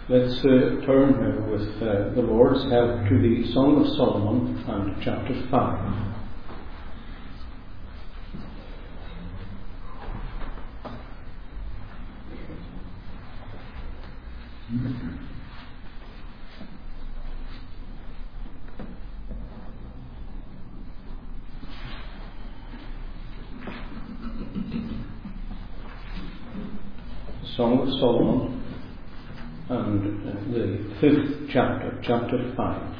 Let's turn now with the Lord's help to the Song of Solomon and chapter 5. Song of Solomon and the 5th chapter, chapter 5.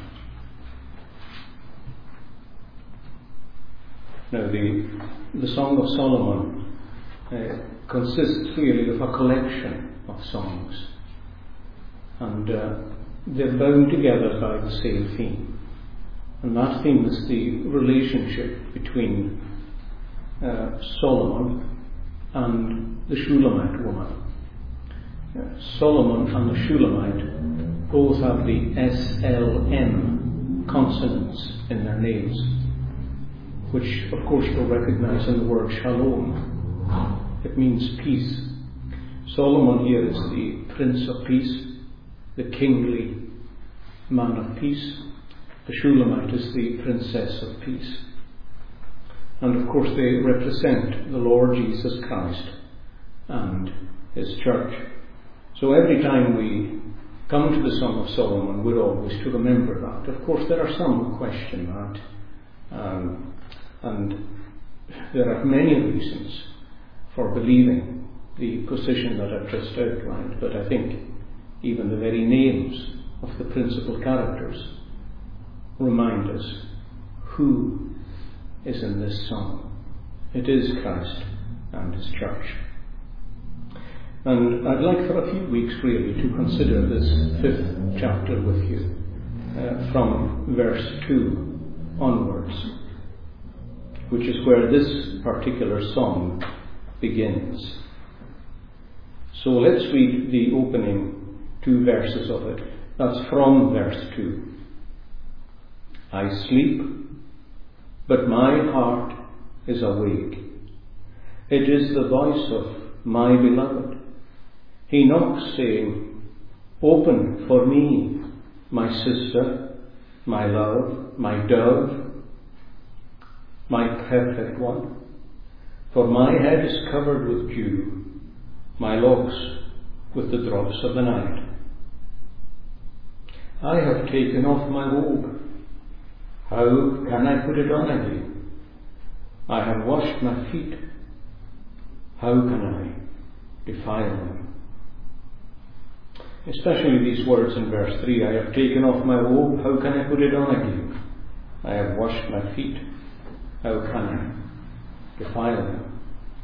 Now the Song of Solomon consists really of a collection of songs, and they're bound together by the same theme, and that theme is the relationship between Solomon and the Shulamite woman. Solomon and the Shulamite both have the SLM consonants in their names, which of course you'll recognize in the word shalom. It means peace. Solomon here is the Prince of Peace, the kingly man of peace. The Shulamite is the Princess of Peace. And of course they represent the Lord Jesus Christ and His church. So every time we come to the Song of Solomon, we're always to remember that. Of course, there are some who question that, and there are many reasons for believing the position that I've just outlined, but I think even the very names of the principal characters remind us who is in this song. It is Christ and His church. And I'd like for a few weeks really to consider this 5th chapter with you, from verse 2 onwards, which is where this particular song begins. So let's read the opening 2 verses of it. That's from verse 2. I sleep, but my heart is awake. It is the voice of my beloved. He knocks, saying, Open for me, my sister, my love, my dove, my perfect one. For my head is covered with dew, my locks with the drops of the night. I have taken off my robe. How can I put it on again? I have washed my feet. How can I defile them? Especially these words in verse 3, I have taken off my robe, how can I put it on again? I have washed my feet, how can I defile them?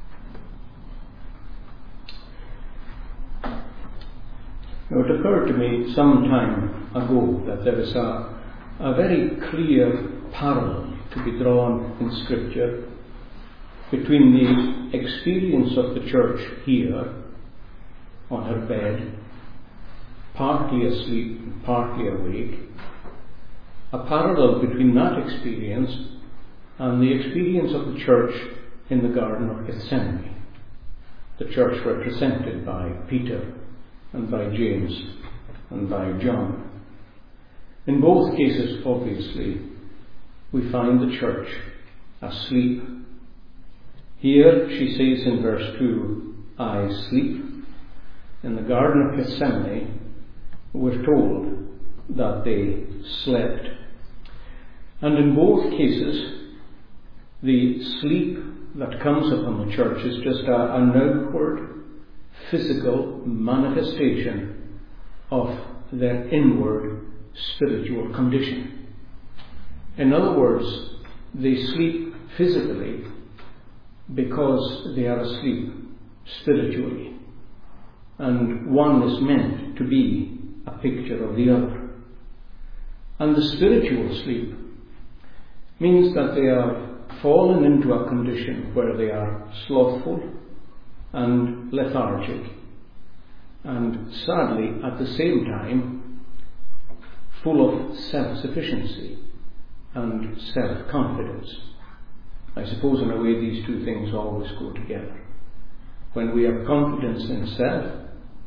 Now it occurred to me some time ago that there is a very clear parallel to be drawn in Scripture between the experience of the church here on her bed, partly asleep and partly awake, a parallel between that experience and the experience of the church in the Garden of Gethsemane, the church represented by Peter and by James and by John. In both cases, obviously, we find the church asleep. Here she says in verse 2, I sleep. In the Garden of Gethsemane, we're told that they slept. And in both cases, the sleep that comes upon the church is just an outward, physical manifestation of their inward spiritual condition. In other words, they sleep physically because they are asleep spiritually. And one is meant to be a picture of the other. And the spiritual sleep means that they have fallen into a condition where they are slothful and lethargic, and sadly at the same time full of self-sufficiency and self-confidence. I suppose in a way these two things always go together. When we have confidence in self,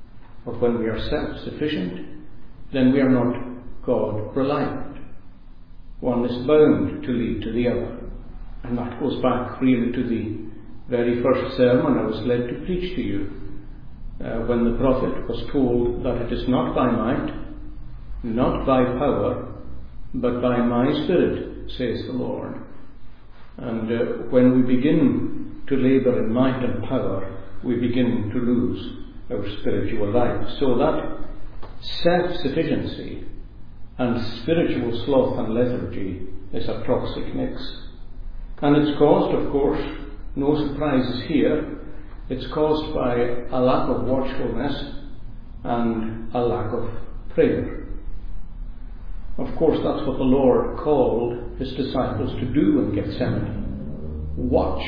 or when we are self-sufficient, then we are not God-reliant. One is bound to lead to the other. And that goes back really to the very first sermon I was led to preach to you, when the prophet was told that it is not by might, not by power, but by my Spirit, says the Lord. And when we begin to labour in might and power, we begin to lose our spiritual life. So that self-sufficiency and spiritual sloth and lethargy is a toxic mix. And it's caused, of course, no surprises here, it's caused by a lack of watchfulness and a lack of prayer. Of course, that's what the Lord called his disciples to do in Gethsemane. Watch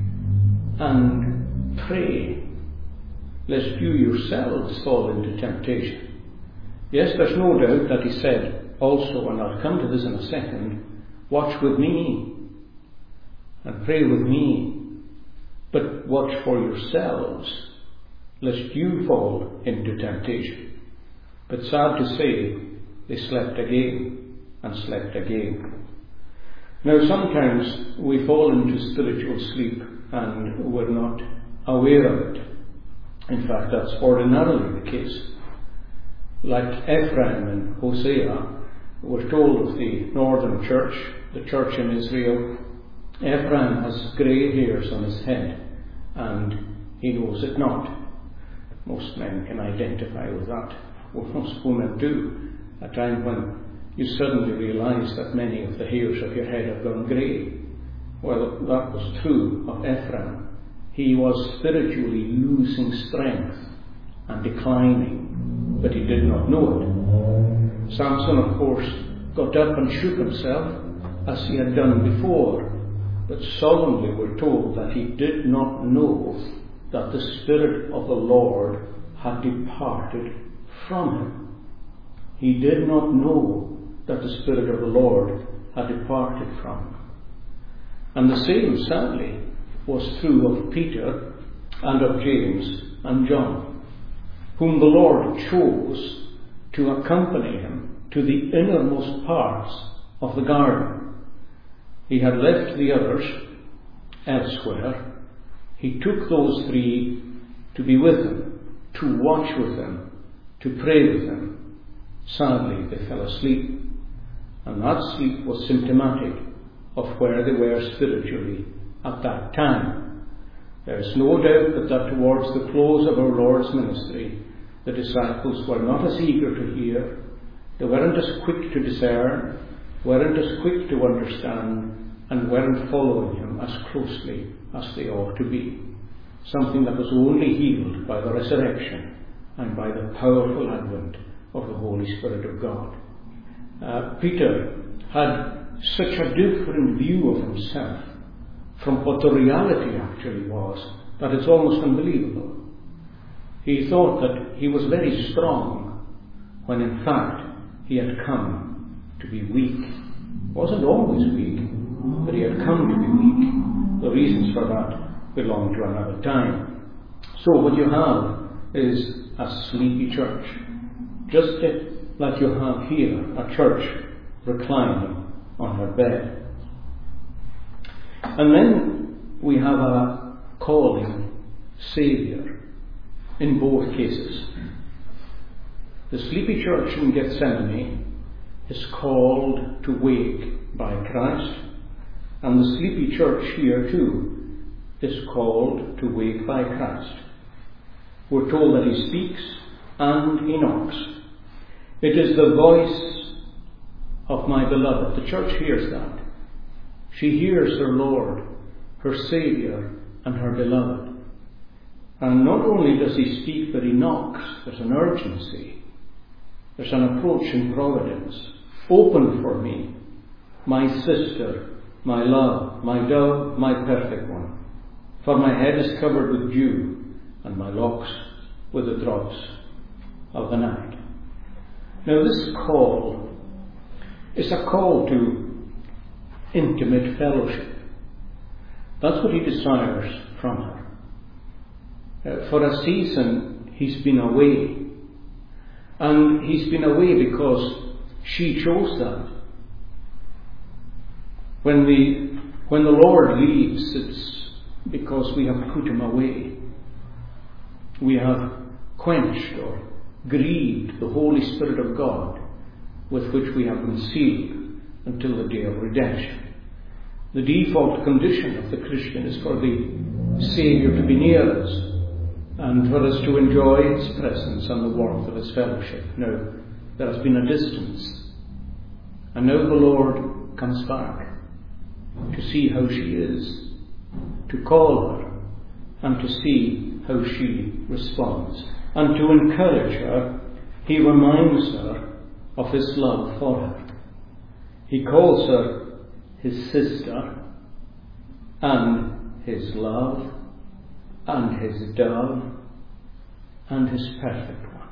and pray, lest you yourselves fall into temptation. Yes, there's no doubt that he said also, and I'll come to this in a second, watch with me and pray with me, but watch for yourselves, lest you fall into temptation. But sad to say, they slept again and slept again. Now sometimes we fall into spiritual sleep and we're not aware of it. In fact, that's ordinarily the case. Like Ephraim and Hosea, we're told of the northern church, the church in Israel. Ephraim has grey hairs on his head, and he knows it not. Most men can identify with that, or most women do, a time when you suddenly realise that many of the hairs of your head have gone grey. Well, that was true of Ephraim. He was spiritually losing strength and declining, but he did not know it. Samson, of course, got up and shook himself as he had done before, but solemnly we're told that he did not know that the Spirit of the Lord had departed from him. He did not know that the Spirit of the Lord had departed from him. And the same, sadly, was true of Peter and of James and John, whom the Lord chose to accompany him to the innermost parts of the garden. He had left the others elsewhere. He took those three to be with him, to watch with him, to pray with him. Sadly, they fell asleep, and that sleep was symptomatic of where they were spiritually at that time. There is no doubt that towards the close of our Lord's ministry, the disciples were not as eager to hear, they weren't as quick to discern, weren't as quick to understand, and weren't following him as closely as they ought to be. Something that was only healed by the resurrection and by the powerful advent of the Holy Spirit of God. Peter had such a different view of himself from what the reality actually was that it's almost unbelievable. He thought that he was very strong when in fact he had come to be weak. He wasn't always weak, but he had come to be weak. The reasons for that belong to another time. So what you have is a sleepy church, just like you have here, a church reclining on her bed. And then we have a calling Saviour in both cases. The sleepy church in Gethsemane is called to wake by Christ, and the sleepy church here too is called to wake by Christ. We're told that he speaks and he knocks. It is the voice of my beloved. The church hears that. She hears her Lord, her Saviour, and her beloved. And not only does he speak, but he knocks. There's an urgency. There's an approaching providence. Open for me, my sister, my love, my dove, my perfect one. For my head is covered with dew, and my locks with the drops of the night. Now this call is a call to intimate fellowship. That's what he desires from her. For a season he's been away And he's been away because she chose that. When the Lord leaves, it's because we have put him away. We have quenched or grieved the Holy Spirit of God with which we have been sealed until the day of redemption. The default condition of the Christian is for the Saviour to be near us and for us to enjoy his presence and the warmth of his fellowship. Now, there has been a distance, and now the Lord comes back to see how she is, to call her and to see how she responds. And to encourage her, he reminds her of his love for her. He calls her his sister, and his love, and his dove, and his perfect one.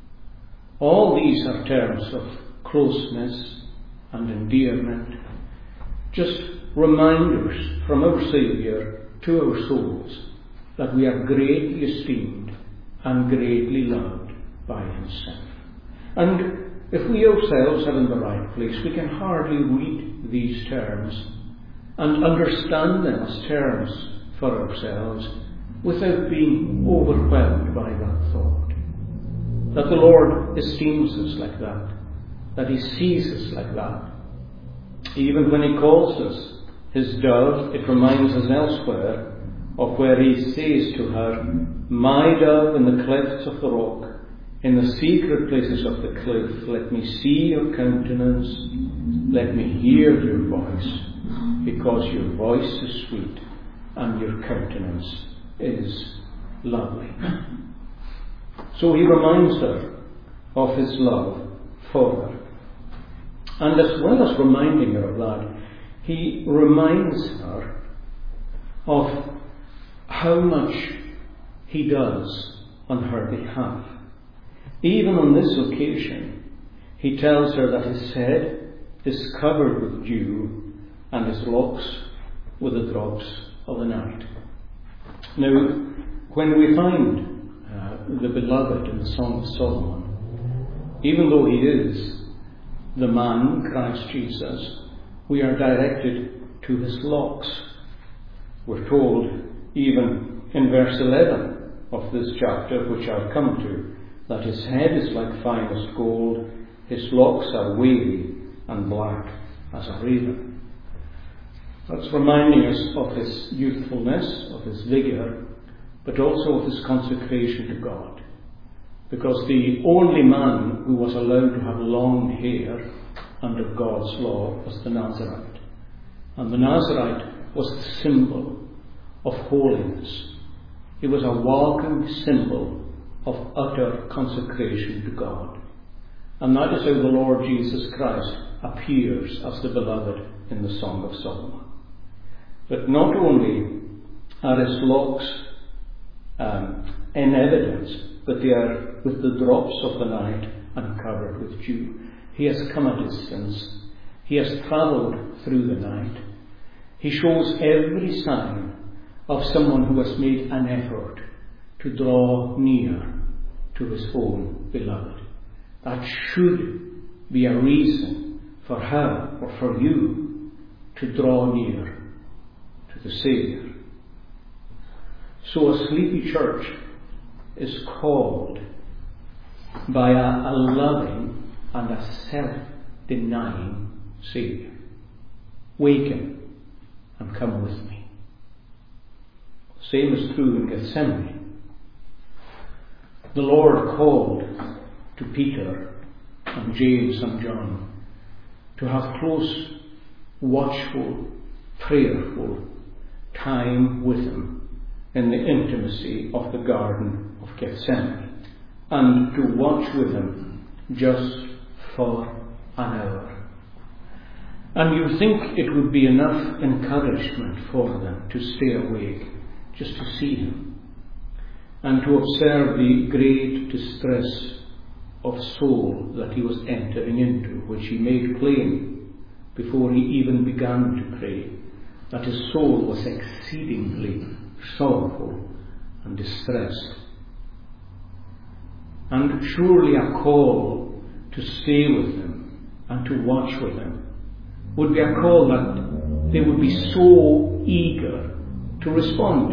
All these are terms of closeness and endearment, just reminders from our Saviour to our souls that we are greatly esteemed and greatly loved by himself. And if we ourselves are in the right place, we can hardly read these terms and understand them as terms for ourselves without being overwhelmed by that thought. That the Lord esteems us like that he sees us like that. Even when he calls us his dove, it reminds us elsewhere of where he says to her, "My dove in the clefts of the rock, in the secret places of the cliff, let me see your countenance, let me hear your voice, because your voice is sweet and your countenance is lovely." So he reminds her of his love for her. And as well as reminding her of that, he reminds her of how much he does on her behalf. Even on this occasion, he tells her that his head is covered with dew and his locks with the drops of the night. Now, when we find the beloved in the Song of Solomon, even though he is the man, Christ Jesus, we are directed to his locks. We're told, even in verse 11 of this chapter, which I'll come to, that his head is like finest gold, his locks are wavy and black as a raven. That's reminding us of his youthfulness, of his vigour, but also of his consecration to God. Because the only man who was allowed to have long hair under God's law was the Nazarite. And the Nazarite was the symbol of holiness. He was a walking symbol of utter consecration to God. And that is how the Lord Jesus Christ appears as the beloved in the Song of Solomon. But not only are his locks in evidence, but they are with the drops of the night and covered with dew. He has come a distance. He has travelled through the night. He shows every sign of someone who has made an effort to draw near to his own beloved. That should be a reason for her or for you to draw near to the Saviour. So a sleepy church is called by a loving and a self-denying Saviour. Waken and come with me. Same is true in Gethsemane. The Lord called to Peter and James and John to have close, watchful, prayerful time with him in the intimacy of the Garden of Gethsemane, and to watch with him just for an hour. And you think it would be enough encouragement for them to stay awake just to see him and to observe the great distress of soul that he was entering into, which he made plain before he even began to pray, that his soul was exceedingly sorrowful and distressed. and surely a call to stay with him and to watch with him would be a call that they would be so eager to respond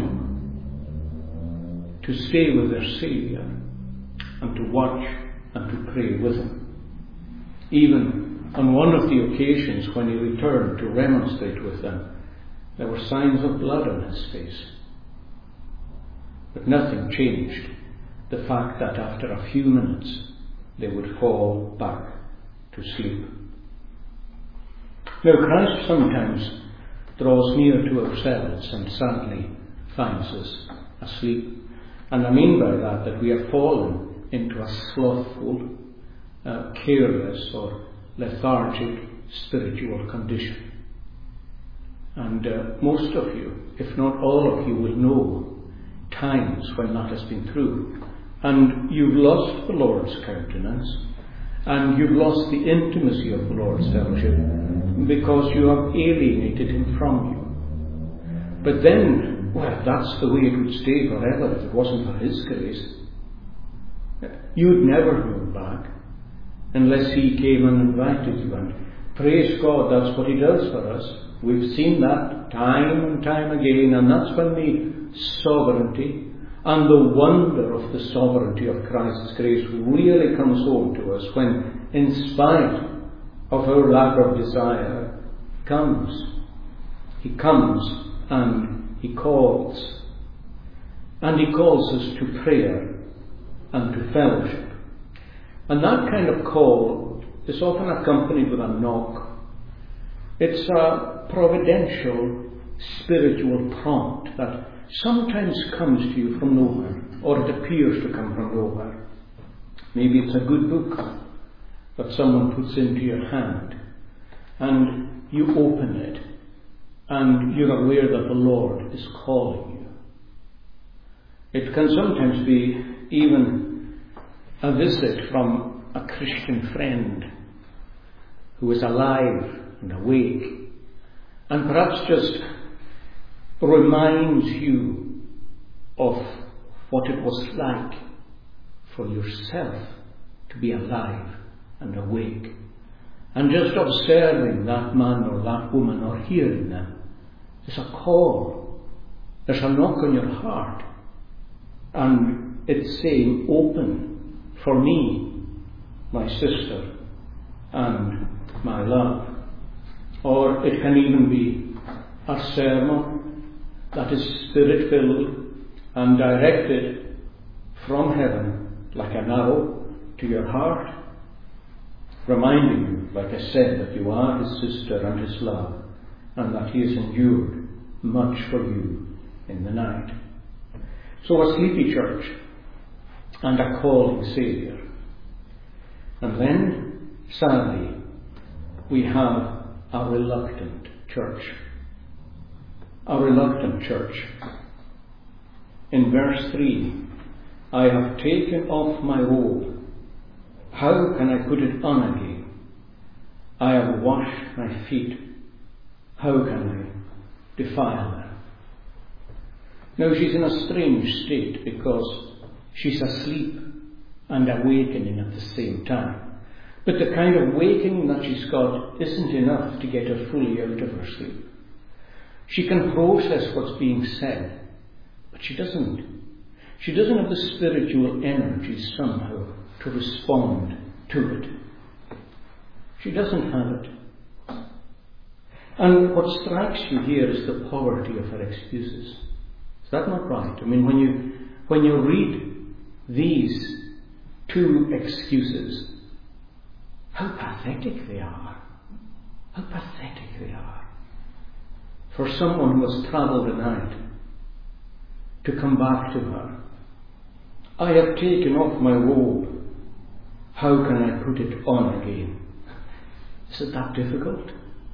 to stay with their Saviour and to watch and to pray with him. Even on one of the occasions when he returned to remonstrate with them, there were signs of blood on his face. But nothing changed the fact that after a few minutes they would fall back to sleep. Now, Christ sometimes draws near to ourselves and sadly finds us asleep. And I mean by that we have fallen into a slothful, careless or lethargic spiritual condition. And most of you, if not all of you, will know times when that has been true. And you've lost the Lord's countenance, and you've lost the intimacy of the Lord's fellowship because you have alienated him from you. But then, well, that's the way it would stay forever if it wasn't for his grace. You'd never move back unless he came and invited you. And praise God, that's what he does for us. We've seen that time and time again, and that's when the sovereignty and the wonder of the sovereignty of Christ's grace really comes home to us, when, in spite of our lack of desire, He comes and He calls. And He calls us to prayer and to fellowship. And that kind of call is often accompanied with a knock. It's a providential, spiritual prompt that sometimes comes to you from nowhere, or it appears to come from nowhere. Maybe it's a good book that someone puts into your hand, and you open it, and you're aware that the Lord is calling you. It can sometimes be even a visit from a Christian friend who is alive and awake, and perhaps just reminds you of what it was like for yourself to be alive and awake. And just observing that man or that woman or hearing them, there's a call, there's a knock on your heart, and it's saying, open for me, my sister and my love. Or it can even be a sermon that is spirit-filled and directed from heaven like an arrow to your heart, reminding you, like I said, that you are his sister and his love, and that he has endured much for you in the night. So a sleepy church and a calling Saviour. And then, sadly, we have a reluctant church. A reluctant church. In verse 3, I have taken off my robe. How can I put it on again? I have washed my feet. How can I defile them? Now she's in a strange state because she's asleep and awakening at the same time. But the kind of waking that she's got isn't enough to get her fully out of her sleep. She can process what's being said, but she doesn't. She doesn't have the spiritual energy somehow to respond to it. She doesn't have it. And what strikes you here is the poverty of her excuses. Is that not right? I mean, when you read these two excuses, how pathetic they are. How pathetic they are. For someone who has travelled the night to come back to her. I have taken off my robe. How can I put it on again? Is it that difficult?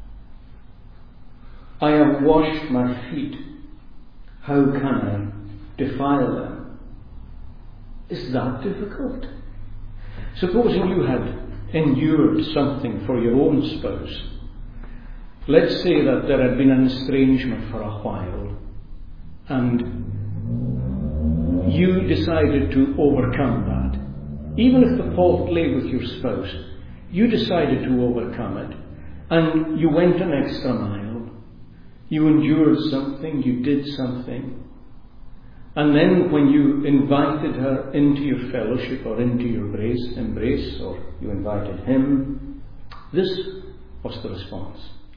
I have washed my feet. How can I defile them? Is that difficult? Supposing you had endured something for your own spouse. Let's say that there had been an estrangement for a while, and you decided to overcome that even if the fault lay with your spouse, you decided to overcome it, and you went an extra mile. You endured something, you did something. And then when you invited her into your fellowship or into your embrace, or you invited him, this was the response.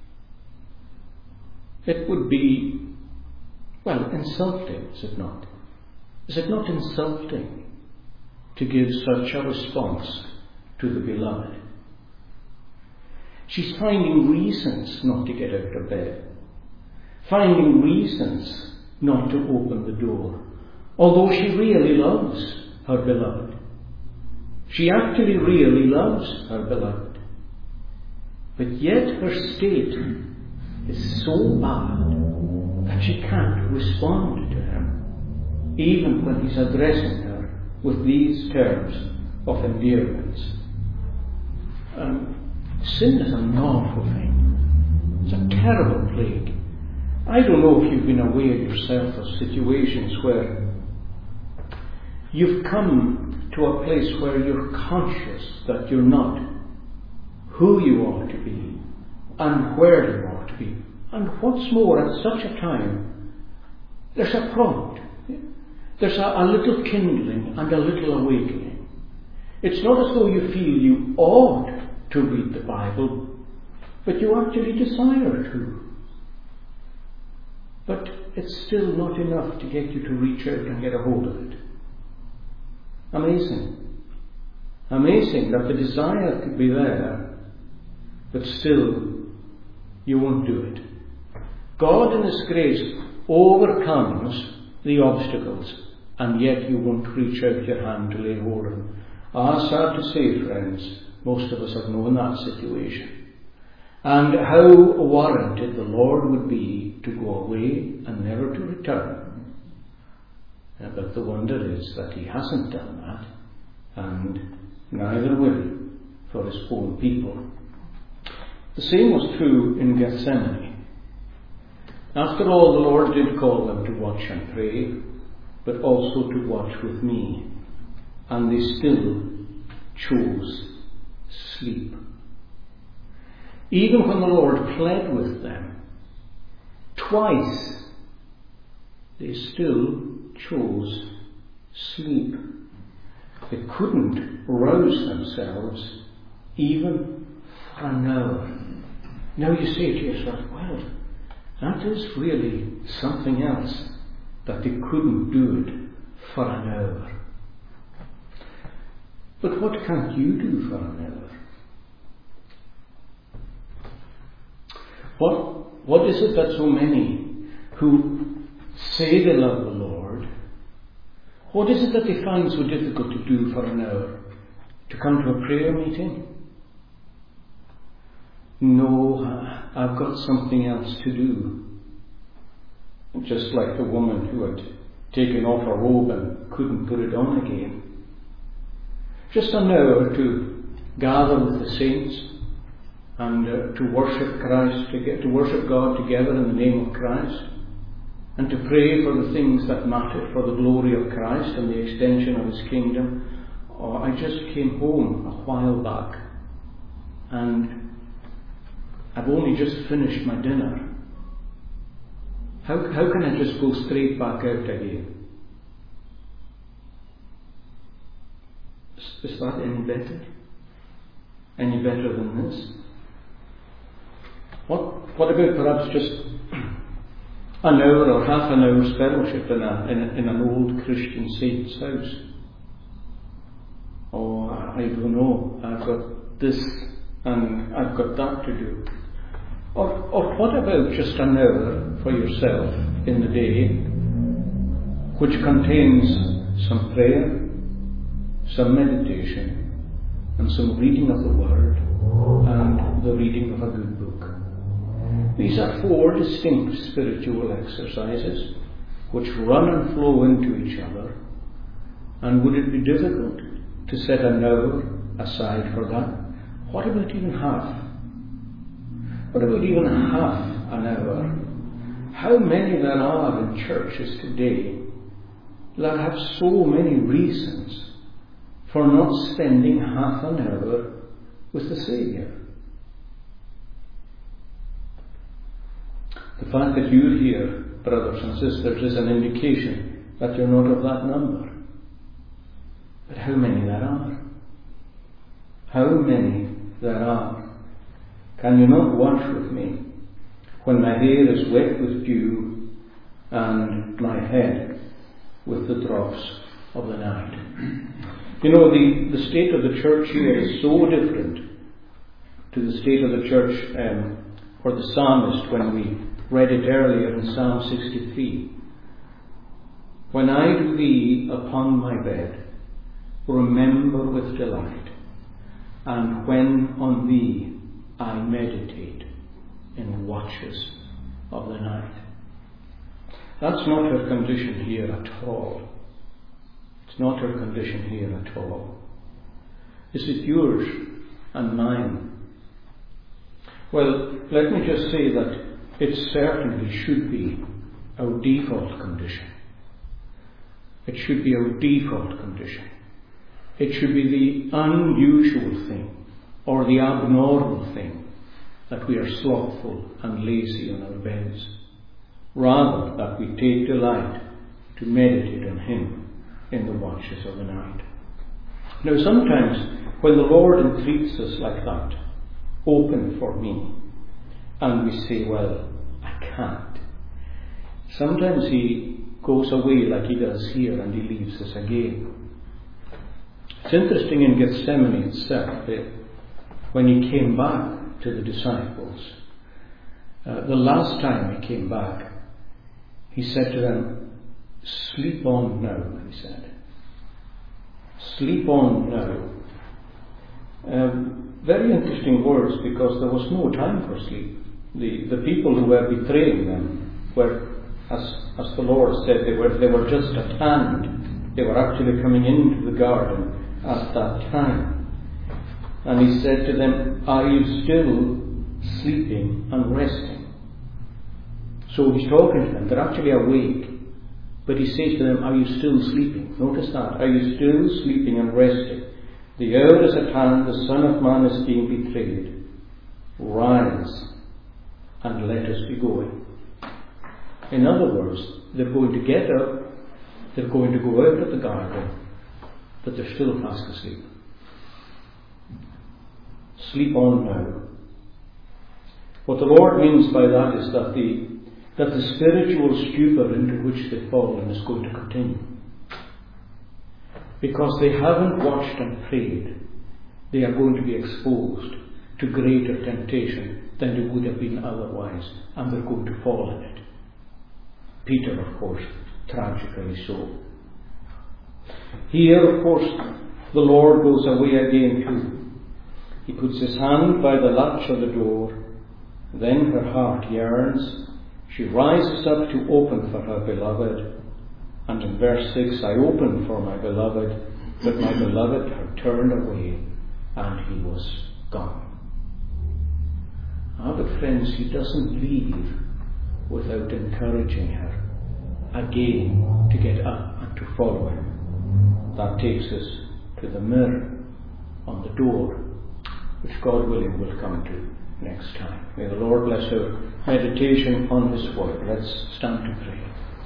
It would be, well, insulting, is it not? Is it not insulting to give such a response to the beloved? She's finding reasons not to get out of bed, finding reasons not to open the door, although she really loves her beloved. She actually really loves her beloved. But yet her state is so bad that she can't respond to him, even when he's addressing her with these terms of endearment. Sin is an awful thing. It's a terrible plague. I don't know if you've been aware yourself of situations where you've come to a place where you're conscious that you're not who you ought to be and where you ought to be. And what's more, at such a time, there's a prompt. There's a little kindling and a little awakening. It's not as though you feel you ought to read the Bible, but you actually desire to. But it's still not enough to get you to reach out and get a hold of it. Amazing. Amazing that the desire could be there, but still you won't do it. God in His grace overcomes the obstacles, and yet you won't reach out your hand to lay hold of them. Sad to say, friends, most of us have known that situation. And how warranted the Lord would be to go away and never to return. But the wonder is that He hasn't done that, and neither will He for His own people. The same was true in Gethsemane. After all, the Lord did call them to watch and pray, but also to watch with me. And they still chose sleep. Even when the Lord pled with them, twice, they still chose sleep. They couldn't rouse themselves even for an hour. Now you say to yourself, well, that is really something else, that they couldn't do it for an hour. But what can't you do for an hour? What is it that so many who say they love the Lord, what is it that they find so difficult to do for an hour? To come to a prayer meeting? No, I've got something else to do. Just like the woman who had taken off her robe and couldn't put it on again. Just an hour to gather with the saints and to worship Christ, to worship God together in the name of Christ, and to pray for the things that matter, for the glory of Christ and the extension of His kingdom. Oh, I just came home a while back and I've only just finished my dinner. How can I just go straight back out again? Is that any better? Any better than this? What about perhaps just an hour or half an hour's fellowship in an old Christian saint's house? Oh, I don't know, I've got this and I've got that to do. Or what about just an hour for yourself in the day, which contains some prayer, some meditation, and some reading of the Word, and the reading of a good book. These are 4 distinct spiritual exercises which run and flow into each other. And would it be difficult to set an hour aside for that? What about even half? What about even half an hour? How many there are in churches today that have so many reasons for not spending half an hour with the Saviour. The fact that you're here, brothers and sisters, is an indication that you're not of that number. But how many there are? How many there are? Can you not watch with me when my hair is wet with dew and my head with the drops of the night? You know, the state of the church here is so different to the state of the church for the psalmist when we read it earlier in Psalm 63. When I do thee upon my bed, remember with delight, and when on thee I meditate in watches of the night. That's not her condition here at all. It's not her condition here at all. Is it yours and mine? Well, let me just say that it certainly should be our default condition. It should be our default condition. It should be the unusual thing or the abnormal thing that we are slothful and lazy on our beds, rather that we take delight to meditate on Him in the watches of the night. Now sometimes when the Lord entreats us like that, open for me, and we say, well, I can't. Sometimes He goes away like He does here and He leaves us again. It's interesting in Gethsemane itself, when He came back to the disciples, the last time He came back, He said to them, sleep on now, He said. Sleep on now. Very interesting words, because there was no time for sleep. The people who were betraying them were, as the Lord said, they were just at hand. They were actually coming into the garden at that time. And He said to them, are you still sleeping and resting? So He's talking to them. They're actually awake. But He says to them, are you still sleeping? Notice that. Are you still sleeping and resting? The hour is at hand. The Son of Man is being betrayed. Rise and let us be going. In other words, they're going to get up. They're going to go out of the garden. But they're still fast asleep. Sleep on now. What the Lord means by that is that the spiritual stupor into which they've fallen is going to continue. Because they haven't watched and prayed, they are going to be exposed to greater temptation than they would have been otherwise, and they're going to fall in it. Peter, of course, tragically so. Here, of course, the Lord goes away again too. He puts His hand by the latch of the door. Then her heart yearns. She rises up to open for her beloved. And in verse 6, I opened for my beloved, but my beloved had turned away, and he was gone. But friends, He doesn't leave without encouraging her again to get up and to follow Him. That takes us to the mirror on the door, which God willing will come to next time. May the Lord bless our meditation on His word. Let's stand to pray.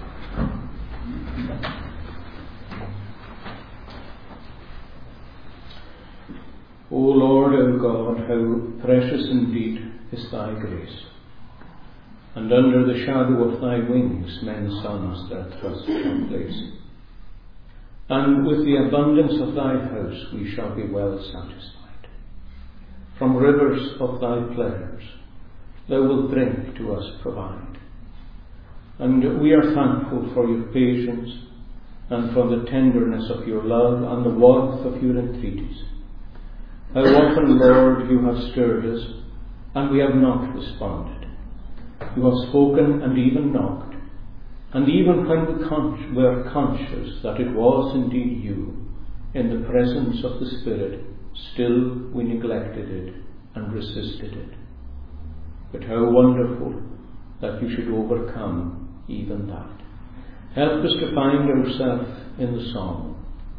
O Lord our God, how precious indeed is Thy grace, and under the shadow of Thy wings men's sons their trust shall place. And with the abundance of Thy house we shall be well satisfied. From rivers of Thy pleasures Thou wilt drink to us provide. And we are thankful for Your patience, and for the tenderness of Your love, and the warmth of Your entreaties. How often, Lord, You have stirred us, and we have not responded. You have spoken and even knocked, and even when we were conscious that it was indeed You, in the presence of the Spirit, still we neglected it and resisted it. But how wonderful that You should overcome even that. Help us to find ourselves in the song.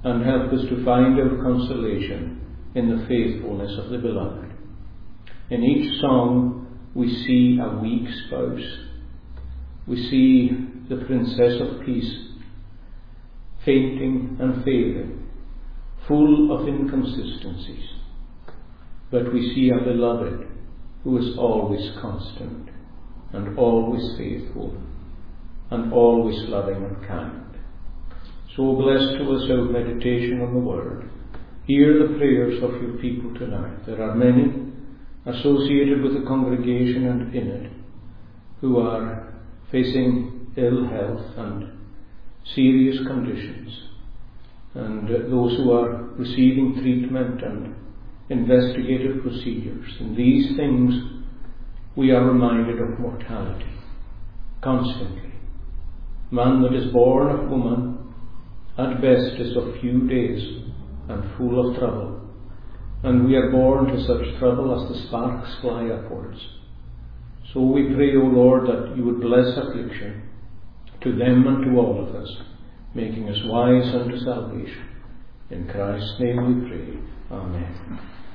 and help us to find our consolation in the faithfulness of the beloved. In each song we see a weak spouse. We see the Princess of Peace, fainting and failing, full of inconsistencies. But we see a beloved who is always constant and always faithful and always loving and kind. So bless to us our meditation on the Word. Hear the prayers of your people tonight. There are many associated with the congregation and in it who are facing ill health and serious conditions, and those who are receiving treatment and investigative procedures. In these things we are reminded of mortality constantly. Man that is born of woman at best is of few days and full of trouble, and we are born to such trouble as the sparks fly upwards. So we pray, O Lord, that you would bless affliction to them and to all of us, making us wise unto salvation. In Christ's name we pray. Amen.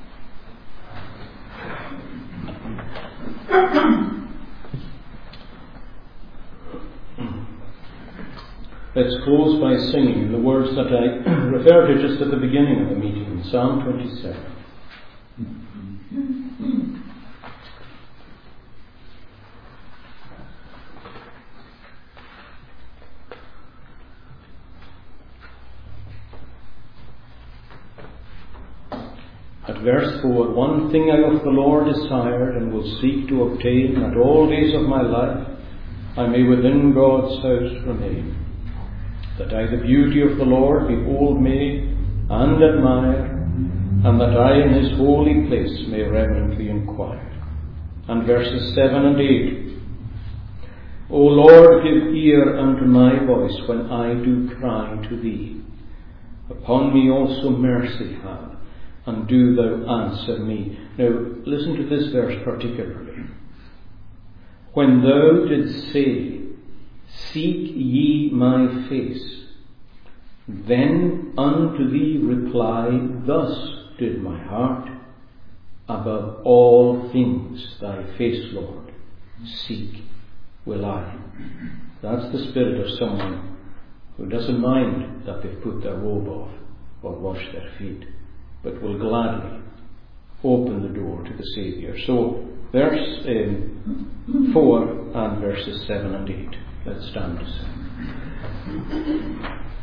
Let's close by singing the words that I referred to just at the beginning of the meeting, Psalm 27. At verse 4, one thing I of the Lord desired and will seek to obtain, that all days of my life I may within God's house remain, that I the beauty of the Lord behold may and admire, and that I in his holy place may reverently inquire. And verses 7 and 8, O Lord, give ear unto my voice when I do cry to thee. Upon me also mercy have, and do thou answer me. Now listen to this verse particularly. When thou didst say, seek ye my face, then unto thee reply, thus did my heart, above all things thy face, Lord, seek will I. That's the spirit of someone who doesn't mind that they've put their robe off or washed their feet, but will gladly open the door to the Saviour. So, verse 4 and verses 7 and 8. Let's stand to sing.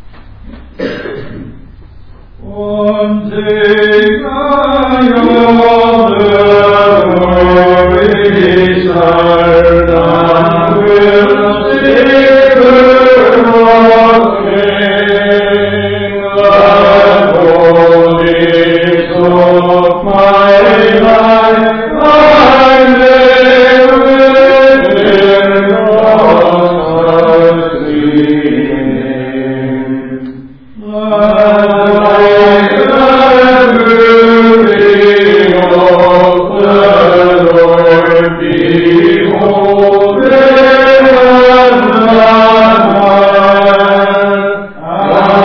One day I on the glory side, I will see the Lord King, the holy of my life. I live within God's clean.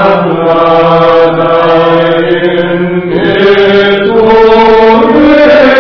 Amen.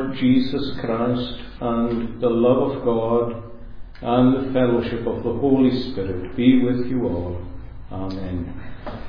Lord Jesus Christ, and the love of God, and the fellowship of the Holy Spirit be with you all. Amen.